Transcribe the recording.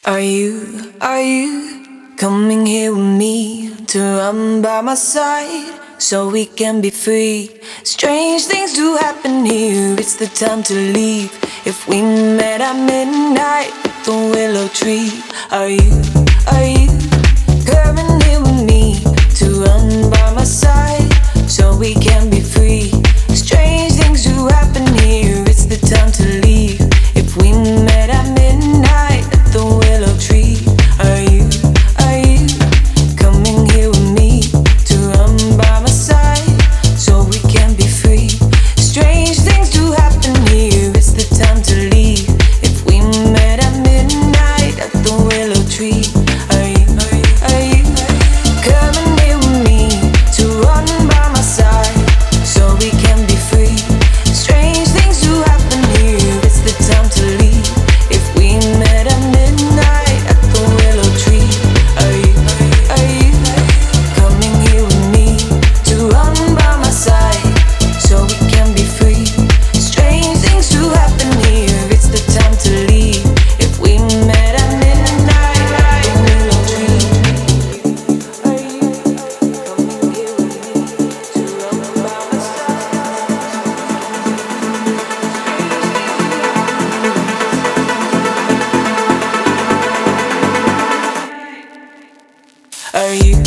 Are you coming here with me to run by my side so we can be free? Strange things do happen here, it's the time to leave. If we met at midnight at the willow tree, are you coming here with me to run by my side so we can be free? Strange things do happen here, it's the time to leave. If we met at midnight at the willow tree, are you coming here with me to run by my side so we can be free? Strange things do happen here, it's the time to leave. If we met at midnight at the willow tree, are you coming here with me to run by my side so we can be free? Strange things do happen here, it's the time to leave. If we met at midnight at the willow tree, are you coming here with me to run by my side so we can be free? Strange things do happen here, it's the time to leave. If we met at midnight at the willow tree, are you coming here with me to run by my side? Are you